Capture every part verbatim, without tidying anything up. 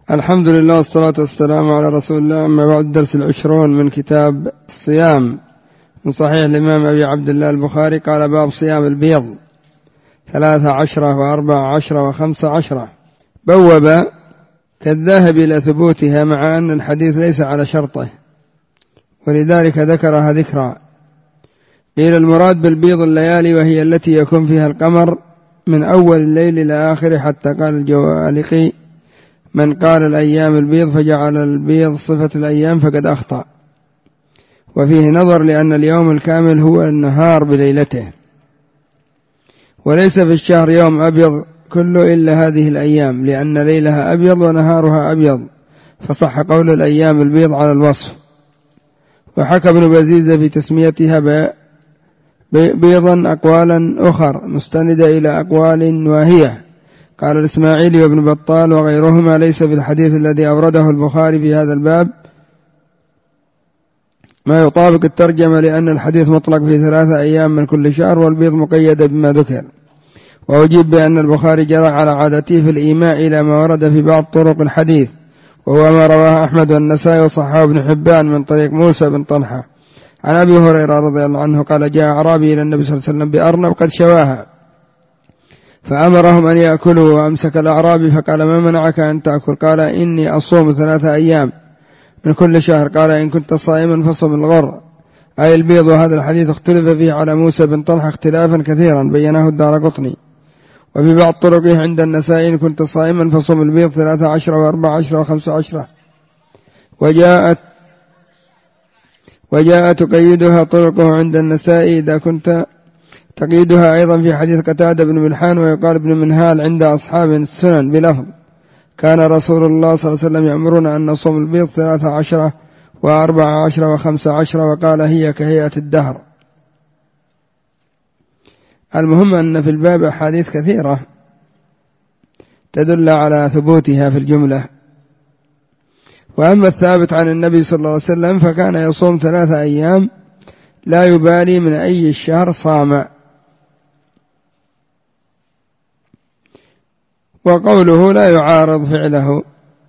الحمد لله والصلاة والسلام على رسول الله. أما بعد، الدرس العشرون من كتاب الصيام من صحيح الإمام أبي عبد الله البخاري. قال: باب صيام البيض ثلاثة عشرة وأربع عشرة وخمسة عشرة. بوب كالذاهب إلى ثبوتها، مع أن الحديث ليس على شرطه، ولذلك ذكرها ذكرى. قيل: المراد بالبيض الليالي، وهي التي يكون فيها القمر من أول الليل إلى آخره، حتى قال الجوالقي: من قال الأيام البيض فجعل البيض صفة الأيام فقد أخطأ. وفيه نظر، لأن اليوم الكامل هو النهار بليلته، وليس في الشهر يوم أبيض كله إلا هذه الأيام، لأن ليلها أبيض ونهارها أبيض، فصح قول الأيام البيض على الوصف. وحكى ابن بزيزة في تسميتها بيضا أقوالا أخر مستندة إلى أقوال واهية. قال الإسماعيلي وابن بطال وغيرهما: ليس في الحديث الذي أورده البخاري في هذا الباب ما يطابق الترجمة، لأن الحديث مطلق في ثلاثة أيام من كل شهر، والبيض مقيد بما ذكر. وأجيب بأن البخاري جرى على عادته في الإيماء إلى ما ورد في بعض طرق الحديث، وهو ما رواه أحمد والنسائي وصححه ابن حبان من طريق موسى بن طلحة عن أبي هريرة رضي الله عنه قال: جاء أعرابي إلى النبي صلى الله عليه وسلم بأرنب قد شواها، فأمرهم أن يأكلوا، وأمسك الأعرابي فقال: ما منعك أن تأكل؟ قال: إني أصوم ثلاثة أيام من كل شهر. قال: إن كنت صائما فصم الغر، أي البيض. وهذا الحديث اختلف فيه على موسى بن طلحة اختلافا كثيرا بيناه الدارقطني. وفي بعض طرقه عند النسائي: إن كنت صائما فصم البيض ثلاثة عشر وأربع عشر وخمسة عشرة. وجاءت وجاءت تقيدها طرقه عند النسائي إذا كنت تقييدها أيضا في حديث قتادة بن ملحان، ويقال ابن منهال عند أصحاب السنن بلفظ: كان رسول الله صلى الله عليه وسلم يأمرنا أن نصوم البيض ثلاثة عشرة وأربع عشرة وخمسة عشرة، وقال: هي كهيئة الدهر. المهم أن في الباب أحاديث كثيرة تدل على ثبوتها في الجملة. وأما الثابت عن النبي صلى الله عليه وسلم فكان يصوم ثلاثة أيام لا يبالي من أي الشهر صام. وقوله لا يعارض فعله.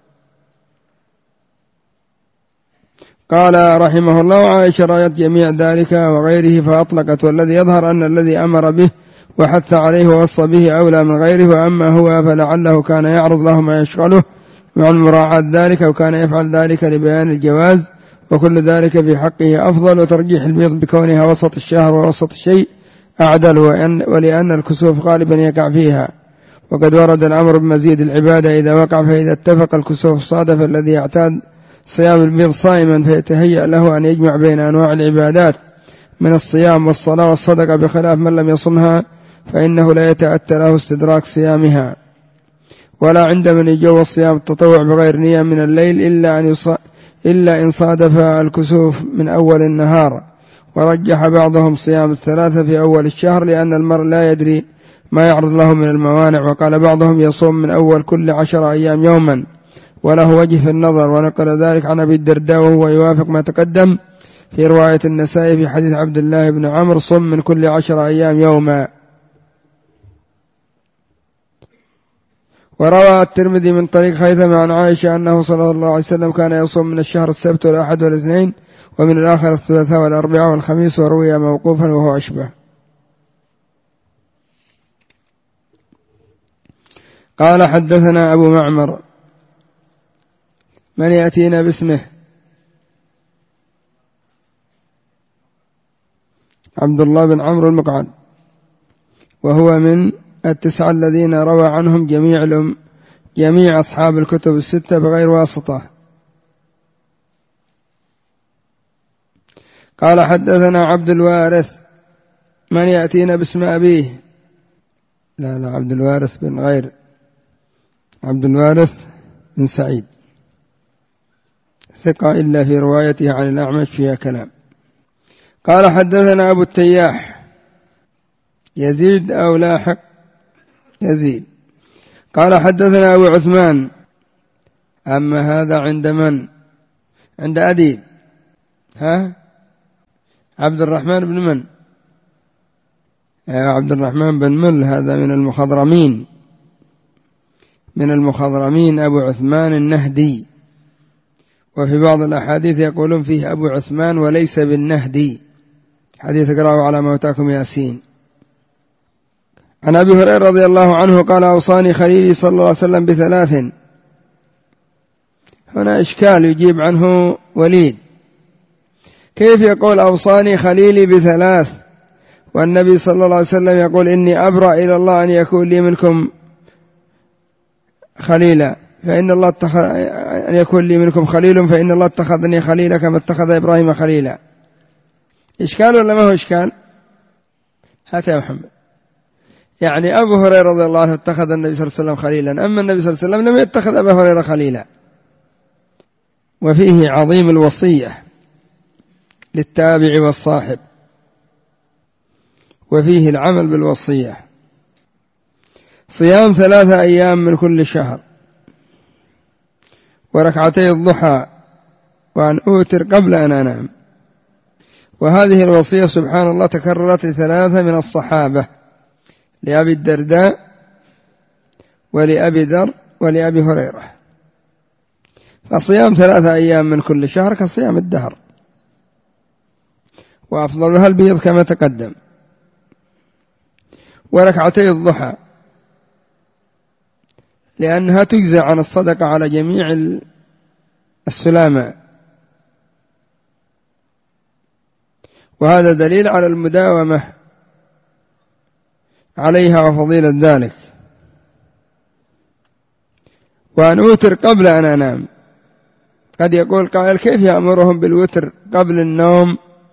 قال رحمه الله: عائشة رأيت جميع ذلك وغيره فأطلقت، والذي يظهر أن الذي أمر به وحث عليه ووصى به أولى من غيره، وأما هو فلعله كان يعرض له ما يشغله مع مراعاة ذلك، وكان يفعل ذلك لبيان الجواز، وكل ذلك في حقه أفضل. وترجيح البيض بكونها وسط الشهر ووسط الشيء أعدل، ولأن الكسوف غالبا يقع فيها، وقد ورد الأمر بمزيد العبادة إذا وقع، فإذا اتفق الكسوف صادف الذي يعتاد صيام البيض صائما، فيتهيأ له أن يجمع بين أنواع العبادات من الصيام والصلاة والصدقة، بخلاف من لم يصمها فإنه لا يتأتى له استدراك صيامها. ولا عند من يجوز صيام التطوع بغير نية من الليل إلا أن إلا إن صادف الكسوف من أول النهار. ورجح بعضهم صيام الثلاثة في أول الشهر، لأن المرء لا يدري ما يعرض له من الموانع. وقال بعضهم يصوم من أول كل عشر أيام يوما، وله وجه في النظر. ونقل ذلك عن أبي الدرداء، وهو يوافق ما تقدم في رواية النسائي في حديث عبد الله بن عمرو: صم من كل عشر أيام يوما. وروى الترمذي من طريق خيثم عن عائشة أنه صلى الله عليه وسلم كان يصوم من الشهر السبت والأحد والاثنين، ومن الآخر الثلاثاء والأربعاء والخميس، وروي موقوفا وهو أشبه. قال: حدثنا أبو معمر. من يأتينا باسمه؟ عبد الله بن عمرو المقعد، وهو من التسعة الذين روى عنهم جميع الأم جميع أصحاب الكتب الستة بغير واسطة. قال: حدثنا عبد الوارث. من يأتينا باسم أبيه؟ لا لا عبد الوارث بن غير عبد الوارث بن سعيد، ثقة إلا في روايته عن الأعمش فيها كلام. قال: حدثنا أبو التياح يزيد أو لاحق يزيد. قال: حدثنا أبو عثمان. أما هذا عند من؟ عند أديب. ها عبد الرحمن بن من؟ عبد الرحمن بن مل، هذا من المخضرمين من المخضرمين أبو عثمان النهدي، وفي بعض الأحاديث يقولون فيه أبو عثمان وليس بالنهدي، حديث اقرأوا على موتاكم ياسين. عن أبي هريرة رضي الله عنه قال أوصاني خليلي صلى الله عليه وسلم بثلاث. هنا إشكال يجيب عنه وليد، كيف يقول أوصاني خليلي بثلاث والنبي صلى الله عليه وسلم يقول إني أبرأ إلى الله أن يكون لي منكم خليلا، فإن الله اتخذ أن يكون لي منكم خليل فإن الله اتخذني خليلا كما اتخذ إبراهيم خليلا. إشكال ولا ما هو إشكال؟ هات يا محمد. يعني أبو هريرة رضي الله عنه اتخذ النبي صلى الله عليه وسلم خليلا، أما النبي صلى الله عليه وسلم لم يتخذ أبا هريرة خليلا. وفيه عظيم الوصية للتابع والصاحب، وفيه العمل بالوصية. صيام ثلاثة أيام من كل شهر، وركعتي الضحى، وأن أوتر قبل أن أنام. وهذه الوصية سبحان الله تكررت لثلاثة من الصحابة، لأبي الدرداء ولأبي ذر ولأبي هريرة. فصيام ثلاثة أيام من كل شهر كصيام الدهر، وأفضلها البيض كما تقدم. وركعتي الضحى لأنها تجزى عن الصدقة على جميع السلامة، وهذا دليل على المداومة عليها وفضيلة ذلك. وأن أوتر قبل أن أنام، قد يقول قائل كيف يأمرهم بالوتر قبل النوم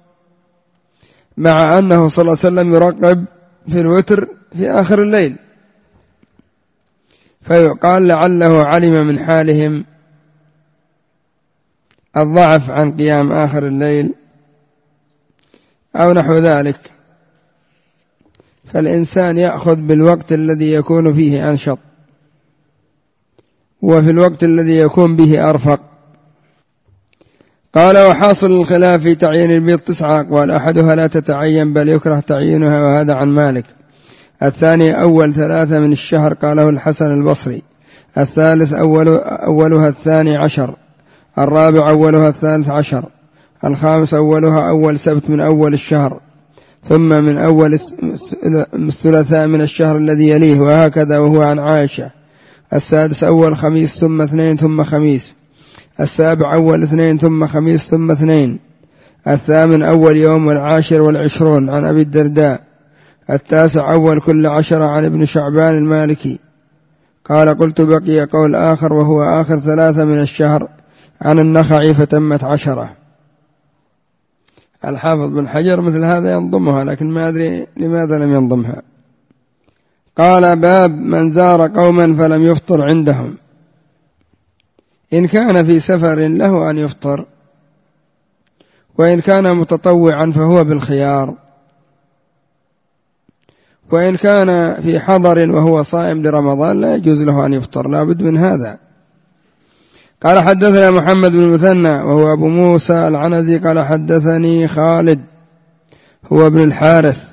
مع أنه صلى الله عليه وسلم يرقب في الوتر في آخر الليل؟ فيقال لعله علم من حالهم الضعف عن قيام آخر الليل أو نحو ذلك، فالإنسان يأخذ بالوقت الذي يكون فيه أنشط، وفي الوقت الذي يكون به أرفق. قال وحاصل الخلاف في تعيين البيض تسعة أقوال، أحدها لا تتعين بل يكره تعيينها، وهذا عن مالك. الثاني أول ثلاثة من الشهر قاله الحسن البصري. الثالث أول أولها الثاني عشر. الرابع أولها الثالث عشر. الخامس أولها أول سبت من أول الشهر، ثم من أول الثلاثاء من الشهر الذي يليه، وهكذا وهو عن عائشة. السادس أول خميس ثم اثنين ثم خميس. السابع أول اثنين ثم خميس ثم اثنين. الثامن أول يوم والعاشر والعشرون عن أبي الدرداء. التاسع أول كل عشرة عن ابن شعبان المالكي. قال قلت بقي قول آخر وهو آخر ثلاثة من الشهر عن النخعي فتمت عشرة. الحافظ بن حجر مثل هذا ينضمها، لكن ما أدري لماذا لم ينضمها. قال باب من زار قوما فلم يفطر عندهم، إن كان في سفر له أن يفطر، وإن كان متطوعا فهو بالخيار، وإن كان في حضر وهو صائم لرمضان لا يجوز له أن يفطر، لا بد من هذا. قال حدثنا محمد بن المثنى وهو أبو موسى العنزي قال حدثني خالد هو ابن الحارث،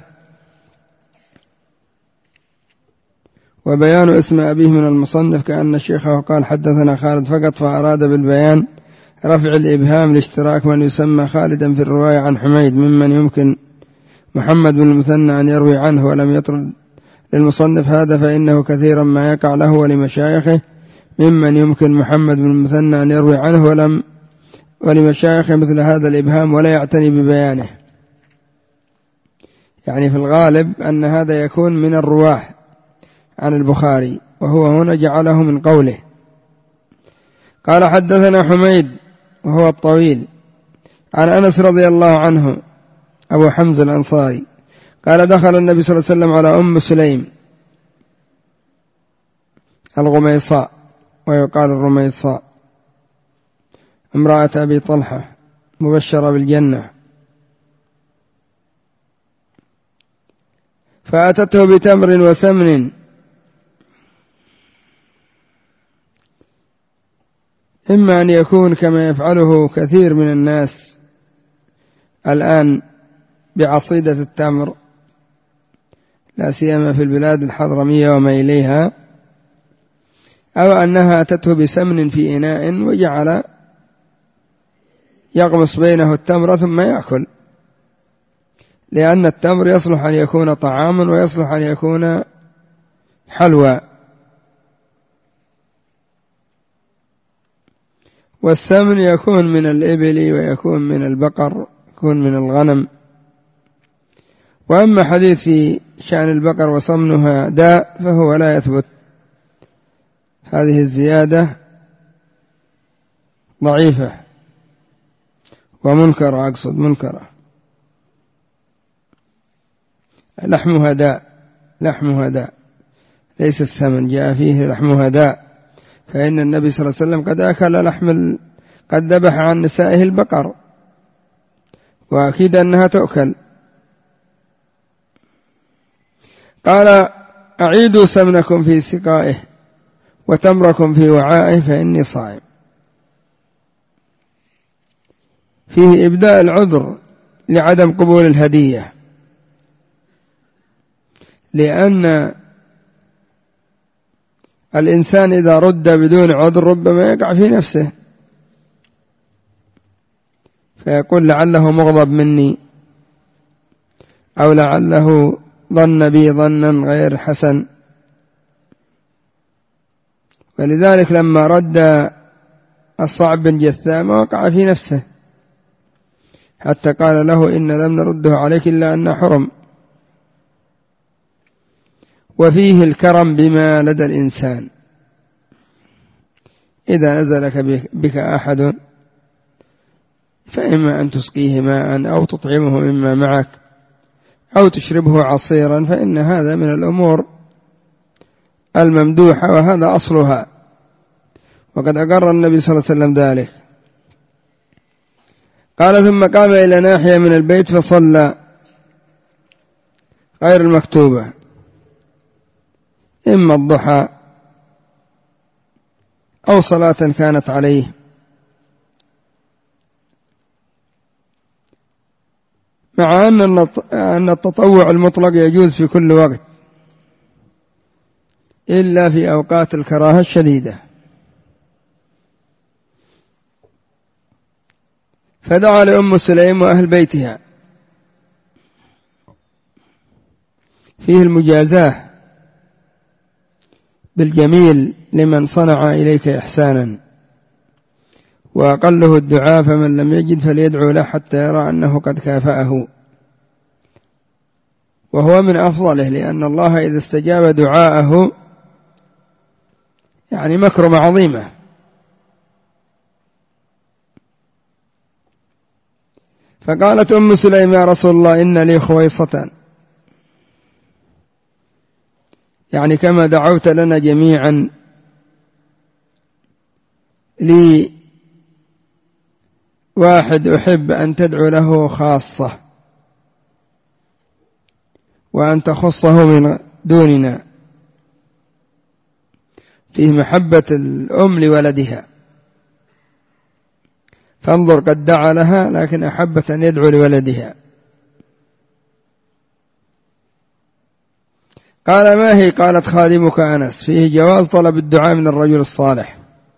وبيان اسم أبيه من المصنف كأن الشيخ قال حدثنا خالد فقط، فأراد بالبيان رفع الإبهام لاشتراك من يسمى خالدا في الرواية عن حميد ممن يمكن محمد بن المثنى أن يروي عنه، ولم يطرد للمصنف هذا فإنه كثيرا ما يقع له ولمشايخه ممن يمكن محمد بن المثنى أن يروي عنه، ولم ولمشايخه مثل هذا الإبهام ولا يعتني ببيانه. يعني في الغالب أن هذا يكون من الرواه عن البخاري، وهو هنا جعله من قوله. قال حدثنا حميد وهو الطويل عن أنس رضي الله عنه أبو حمزة الأنصاري قال دخل النبي صلى الله عليه وسلم على أم سليم الغميصاء ويقال الرميصاء امرأة أبي طلحة مبشرة بالجنة، فأتته بتمر وسمن، إما أن يكون كما يفعله كثير من الناس الآن بعصيدة التمر، لا سيما في البلاد الحضرمية وما إليها، أو أنها أتته بسمن في إناء وجعل يغمس بينه التمر ثم يأكل، لأن التمر يصلح أن يكون طعاما ويصلح أن يكون حلوى. والسمن يكون من الإبل ويكون من البقر، يكون من الغنم. وأما حديث في شأن البقر وسمنها داء فهو لا يثبت، هذه الزيادة ضعيفة ومنكرة، أقصد منكرة. لحمها داء، لحمها داء ليس السمن، جاء فيه لحمها داء، فإن النبي صلى الله عليه وسلم قد أكل لحم، قد ذبح عن نسائه البقر، وأكيد أنها تؤكل. قال أعيدوا سمنكم في سقائه وتمركم في وعائه فإني صائم. فيه إبداء العذر لعدم قبول الهدية، لأن الإنسان إذا رد بدون عذر ربما يقع في نفسه فيقول لعله مغضب مني، أو لعله ظن بي ظنا غير حسن. ولذلك لما رد الصعب بن جثام وقع في نفسه، حتى قال له إن لم نرده عليك إلا أن حرم. وفيه الكرم بما لدى الإنسان، إذا نزلك بك أحد فإما أن تسقيه ماء أو تطعمه مما معك أو تشربه عصيرا، فإن هذا من الأمور الممدوحة، وهذا أصلها، وقد أقر النبي صلى الله عليه وسلم ذلك. قال ثم قام إلى ناحية من البيت فصلى غير المكتوبة، إما الضحى أو صلاة كانت عليه، مع أن التطوع المطلق يجوز في كل وقت إلا في أوقات الكراهة الشديدة. فدعا لأم سليم وأهل بيتها، فيه المجازاة بالجميل لمن صنع إليك إحسانا، وأقله الدعاء، فمن لم يجد فليدعو له حتى يرى أنه قد كافأه، وهو من أفضله، لأن الله إذا استجاب دعاءه يعني مكرمة عظيمة. فقالت أم سليم يا رسول الله إن لي خويصة، يعني كما دعوت لنا جميعا لي واحد أحب أن تدعو له خاصة وأن تخصه من دوننا، فيه محبة الأم لولدها. فانظر قد دعا لها لكن أحبت أن يدعو لولدها. قال ما هي؟ قالت خادمك أنس. فيه جواز طلب الدعاء من الرجل الصالح.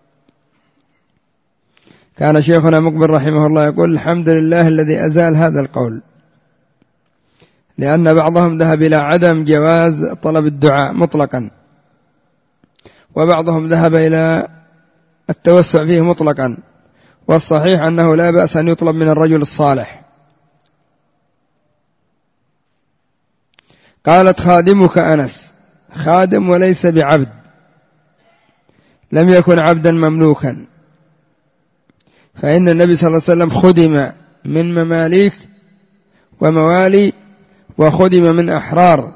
كان شيخنا مقبل رحمه الله يقول الحمد لله الذي أزال هذا القول، لأن بعضهم ذهب إلى عدم جواز طلب الدعاء مطلقا، وبعضهم ذهب إلى التوسع فيه مطلقا، والصحيح أنه لا بأس أن يطلب من الرجل الصالح. قالت خادمك أنس، خادم وليس بعبد، لم يكن عبدا مملوكا، فإن النبي صلى الله عليه وسلم خدم من مماليك وموالي وخدم من أحرار،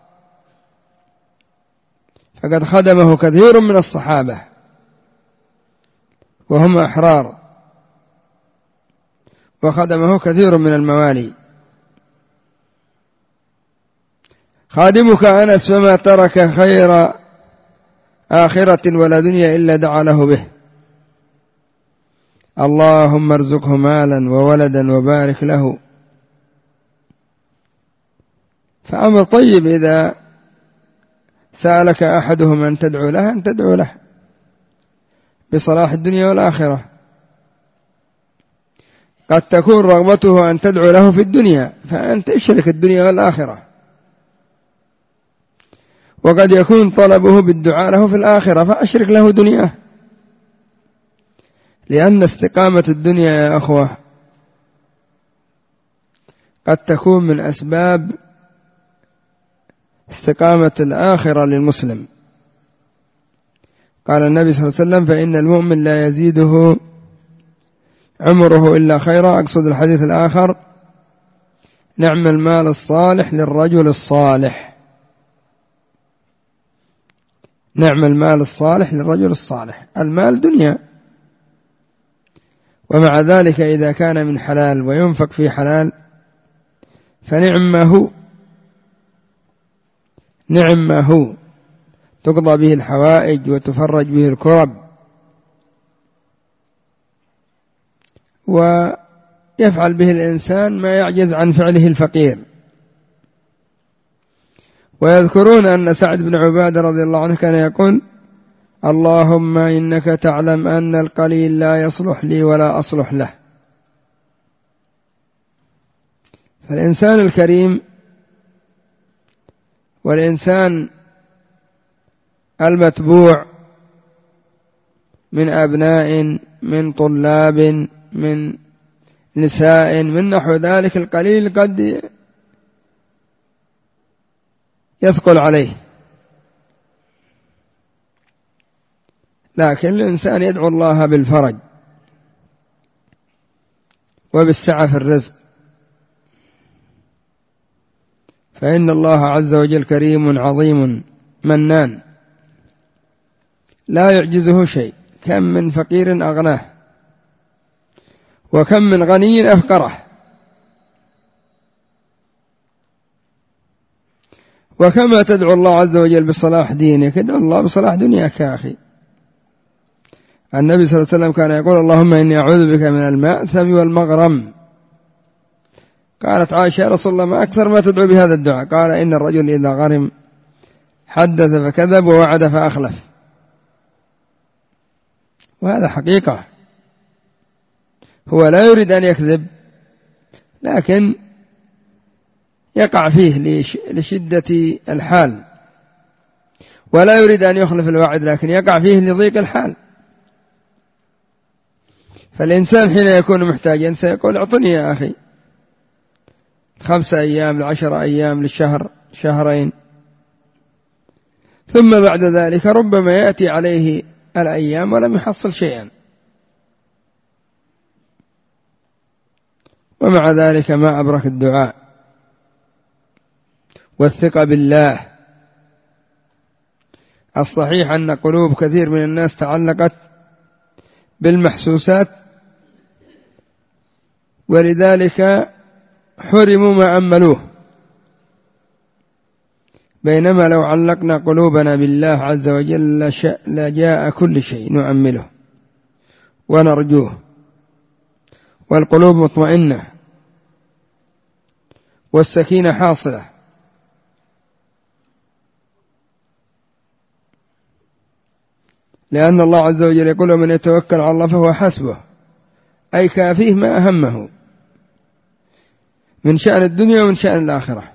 فقد خدمه كثير من الصحابة وهم أحرار، وخدمه كثير من الموالي. خادمك أنس فما ترك خير آخرة ولا دنيا إلا دعا له به، اللهم ارزقه مالا وولدا وبارك له. فأمر طيب إذا سألك أحدهم أن تدعو له أن تدعو له، بصلاح الدنيا والآخرة. قد تكون رغبته أن تدعو له في الدنيا فأنت اشرك الدنيا والآخرة، وقد يكون طلبه بالدعاء له في الآخرة فأشرك له دنياه، لأن استقامة الدنيا يا أخوة قد تكون من أسباب استقامة الآخرة للمسلم. قال النبي صلى الله عليه وسلم: فإن المؤمن لا يزيده عمره إلا خيرا. أقصد الحديث الآخر: نعم المال الصالح للرجل الصالح. نعم المال الصالح للرجل الصالح. المال دنيا، ومع ذلك إذا كان من حلال وينفق في حلال فنعم ما هو، نعم ما هو، تقضى به الحوائج وتفرج به الكرب، ويفعل به الإنسان ما يعجز عن فعله الفقير. ويذكرون أن سعد بن عبادة رضي الله عنه كان يقول: اللهم إنك تعلم أن القليل لا يصلح لي ولا أصلح له. فالإنسان الكريم والإنسان المتبوع من أبناء، من طلاب، من نساء، من نحو ذلك، القليل قد يثقل عليه، لكن الإنسان يدعو الله بالفرج وبالسعة في الرزق، فإن الله عز وجل كريم عظيم منان لا يعجزه شيء. كم من فقير أغناه، وكم من غني أفقره، وكما تدعو الله عز وجل بصلاح دينك ادعو الله بصلاح دنياك يا أخي. النبي صلى الله عليه وسلم كان يقول: اللهم إني أعوذ بك من المأثم والمغرم. قالت عائشة: يا رسول الله ما أكثر ما تدعو بهذا الدعاء؟ قال: إن الرجل إذا غرم حدث فكذب ووعد فأخلف. وهذا حقيقة، هو لا يريد أن يكذب لكن يقع فيه لشدة الحال، ولا يريد أن يخلف الوعد لكن يقع فيه لضيق الحال. فالإنسان حين يكون محتاجا سيقول: اعطني يا أخي خمسة أيام لعشر أيام للشهر شهرين، ثم بعد ذلك ربما يأتي عليه الأيام ولم يحصل شيئا، ومع ذلك ما أبرك الدعاء والثقة بالله. الصحيح أن قلوب كثير من الناس تعلقت بالمحسوسات، ولذلك حرموا ما أملوه، بينما لو علقنا قلوبنا بالله عز وجل لجاء كل شيء نؤمله ونرجوه، والقلوب مطمئنة والسكينة حاصلة. لأن الله عز وجل يقول: من يتوكل على الله فهو حسبه، أي كافيه ما أهمه من شأن الدنيا ومن شأن الآخرة.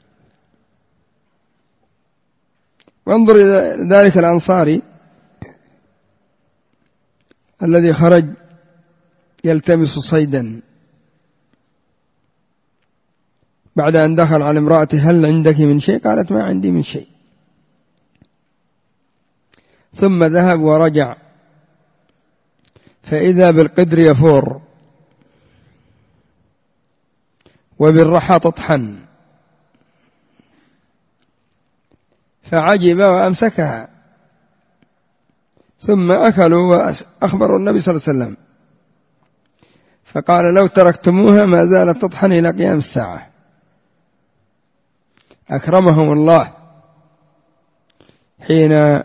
وانظر إلى ذلك الأنصاري الذي خرج يلتمس صيدا، بعد أن دخل على امرأته: هل عندك من شيء؟ قالت: ما عندي من شيء. ثم ذهب ورجع فإذا بالقدر يفور وبالرحى تطحن، فعجب وأمسكها، ثم أكلوا وأخبروا النبي صلى الله عليه وسلم، فقال: لو تركتموها ما زالت تطحن إلى قيام الساعة. أكرمهم الله حين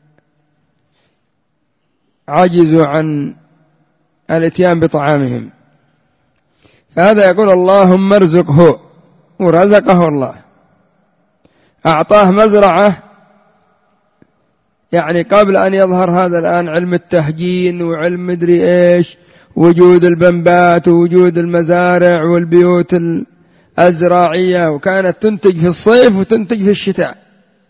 عجزوا عن الاتيان بطعامهم. فهذا يقول: اللهم ارزقه، ورزقه الله، أعطاه مزرعة يعني قبل أن يظهر هذا الآن علم التهجين وعلم مدري إيش، وجود البنبات ووجود المزارع والبيوت الزراعية، وكانت تنتج في الصيف وتنتج في الشتاء.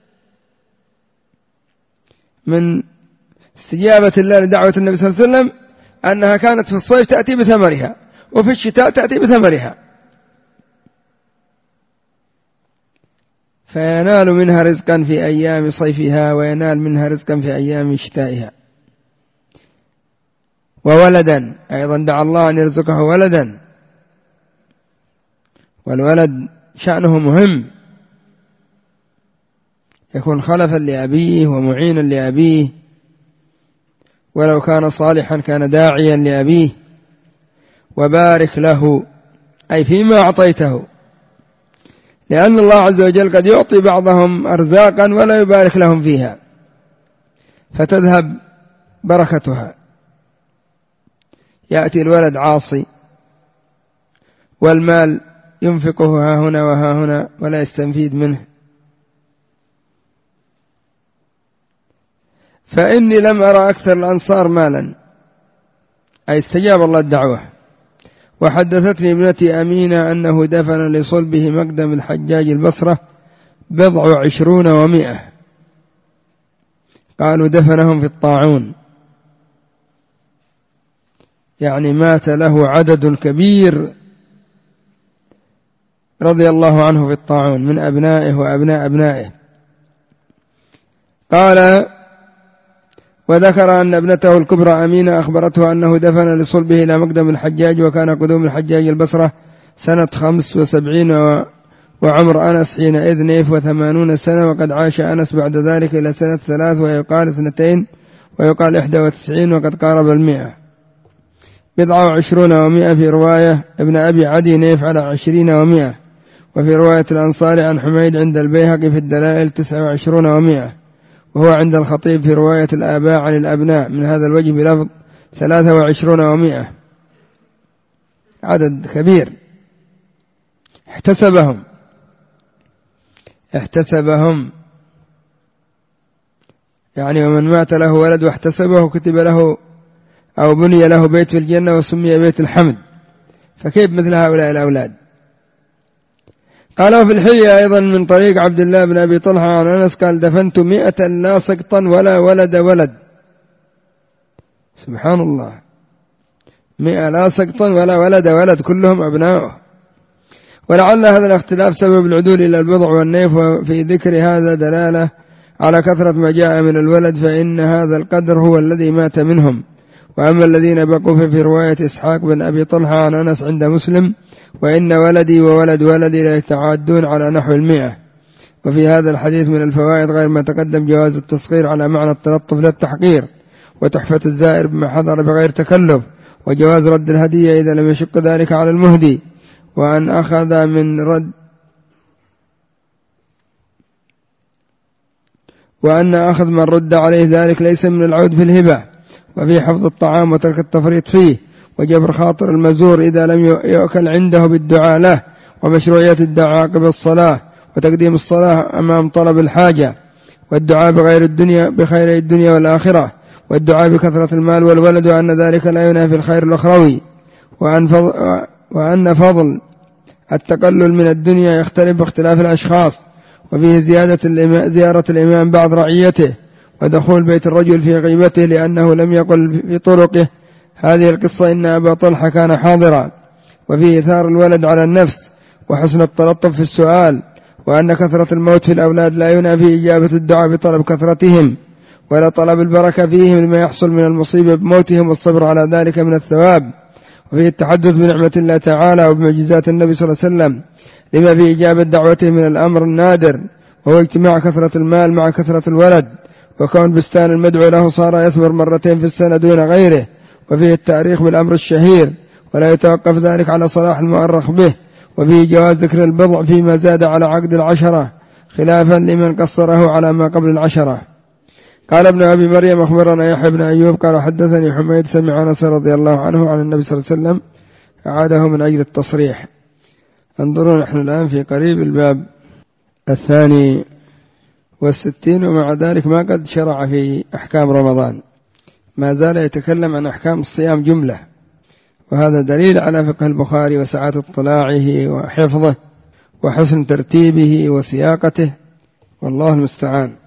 من استجابة الله لدعوة النبي صلى الله عليه وسلم أنها كانت في الصيف تأتي بثمرها، وفي الشتاء تأتي بثمرها، فينال منها رزقا في أيام صيفها وينال منها رزقا في أيام شتائها. وولدا أيضا دعا الله أن يرزقه ولدا، والولد شأنه مهم، يكون خلفا لأبيه ومعينا لأبيه، ولو كان صالحا كان داعيا لأبيه. وبارك له أي فيما أعطيته، لأن الله عز وجل قد يعطي بعضهم أرزاقا ولا يبارك لهم فيها فتذهب بركتها. يأتي الولد عاصي والمال ينفقه ها هنا وها هنا ولا يستفيد منه. فإني لم أرى أكثر الأنصار مالا، أي استجاب الله الدعوة. وحدثتني ابنتي أمينة أنه دفن لصلبه مقدم الحجاج البصرة بضع وعشرون ومئة، قالوا دفنهم في الطاعون، يعني مات له عدد كبير رضي الله عنه في الطاعون من أبنائه وأبناء أبنائه. قال وذكر أن ابنته الكبرى أمينة أخبرته أنه دفن لصلبه إلى مقدم الحجاج، وكان قدوم الحجاج البصرة سنة خمس وسبعين وعمر أنس حينئذ نيف وثمانون سنة، وقد عاش أنس بعد ذلك إلى سنة ثلاث ويقال اثنتين ويقال إحدى وتسعين وقد قارب المئة. بضع وعشرون ومئة في رواية ابن أبي عدي نيف على عشرين ومئة، وفي رواية الأنصار عن حميد عند البيهقي في الدلائل تسع وعشرون ومئة، وهو عند الخطيب في رواية الآباء عن الأبناء من هذا الوجه بلفظ ثلاثة وعشرون ومئة، عدد كبير. احتسبهم احتسبهم يعني ومن مات له ولد واحتسبه كتب له أو بني له بيت في الجنة وسمي بيت الحمد، فكيف مثل هؤلاء الأولاد؟ قالوا في الحلية أيضا من طريق عبد الله بن أبي طلحة عن أنس قال دفنت مئة لا سقطا ولا ولد ولد. سبحان الله، مئة لا سقطا ولا ولد ولد، كلهم أبناؤه. ولعل هذا الاختلاف سبب العدول إلى البضع والنيف، وفي ذكر هذا دلالة على كثرة ما جاء من الولد، فإن هذا القدر هو الذي مات منهم. وأما الذين بقوا في رواية إسحاق بن أبي طلحة عن أنس عند مسلم وإن ولدي وولد ولدي لا يتعادون على نحو المئة. وفي هذا الحديث من الفوائد غير ما تقدم جواز التصغير على معنى التلطف لا التحقير، وتحفة الزائر بما حضر بغير تكلف، وجواز رد الهدية إذا لم يشق ذلك على المهدي، وأن أخذ من رد وأن أخذ من رد عليه ذلك ليس من العود في الهبة، وفي حفظ الطعام وترك التفريط فيه، وجبر خاطر المزور إذا لم يؤكل عنده بالدعاء له، ومشروعية الدعاء عقب الصلاة، وتقديم الصلاة أمام طلب الحاجة، والدعاء بغير الدنيا بخير الدنيا والآخرة، والدعاء بكثرة المال والولد، وأن ذلك لا ينافي الخير الأخروي، وأن فضل, وأن فضل التقلل من الدنيا يختلف باختلاف الأشخاص، وفيه زيادة الإمام زيارة الإمام بعض رعيته، ودخول بيت الرجل في غيبته لأنه لم يقل في طرقه هذه القصة إن أبا طلحة كان حاضرا، وفيه إثار الولد على النفس وحسن التلطف في السؤال، وأن كثرة الموت في الأولاد لا ينافي إجابة الدعاء بطلب كثرتهم ولا طلب البركة فيهم لما يحصل من المصيبة بموتهم والصبر على ذلك من الثواب، وفيه التحدث بنعمة الله تعالى وبمعجزات النبي صلى الله عليه وسلم لما في إجابة دعوته من الأمر النادر، وهو اجتماع كثرة المال مع كثرة الولد، وكون بستان المدعو له صار يثمر مرتين في السنة دون غيره، وفيه التاريخ بالأمر الشهير ولا يتوقف ذلك على صلاح المؤرخ به، وفيه جواز ذكر البضع فيما زاد على عقد العشرة خلافا لمن قصره على ما قبل العشرة. قال ابن أبي مريم أخبرنا يحيى بن أيوب قال حدثني حميد سمع أنس رضي الله عنه عن النبي صلى الله عليه وسلم أعاده من أجل التصريح. انظروا نحن الآن في قريب الباب الثاني والستين ومع ذلك ما قد شرع في أحكام رمضان، ما زال يتكلم عن أحكام الصيام جملة، وهذا دليل على فقه البخاري وسعة اطلاعه وحفظه وحسن ترتيبه وسياقته، والله المستعان.